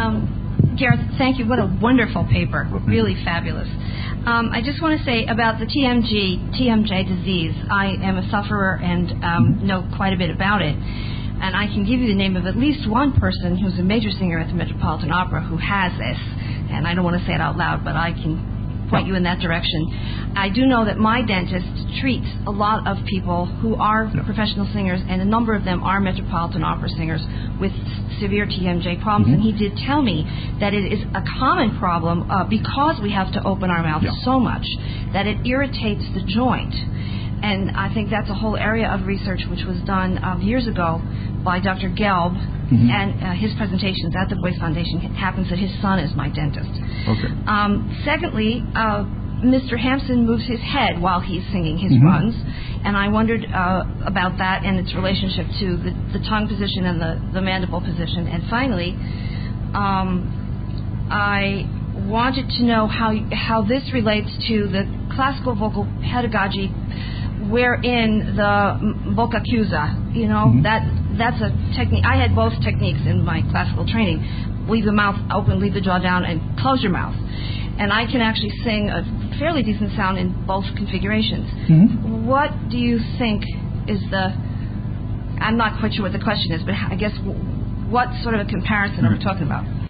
Gareth, thank you. What a wonderful paper. Really fabulous. I just want to say about the TMJ disease. I am a sufferer and know quite a bit about it. And I can give you the name of at least one person who's a major singer at the Metropolitan Opera who has this. And I don't want to say it out loud, but I can point you in that direction. I do know that my dentist treats a lot of people who are professional singers, and a number of them are Metropolitan Opera singers with severe TMJ problems. And he did tell me that it is a common problem because we have to open our mouth so much that it irritates the joint. And I think that's a whole area of research which was done years ago by Dr. Gelb and his presentations at the Voice Foundation. It happens that his son is my dentist. Okay. Secondly, Mr. Hampson moves his head while he's singing his runs, and I wondered about that and its relationship to the tongue position and the mandible position. And finally, I wanted to know how this relates to the classical vocal pedagogy, wherein the boca chiusa, that's a technique. I had both techniques in my classical training. Leave the mouth open, leave the jaw down, and close your mouth. And I can actually sing a fairly decent sound in both configurations. What do you think is I'm not quite sure what the question is, but I guess what sort of a comparison are we talking about?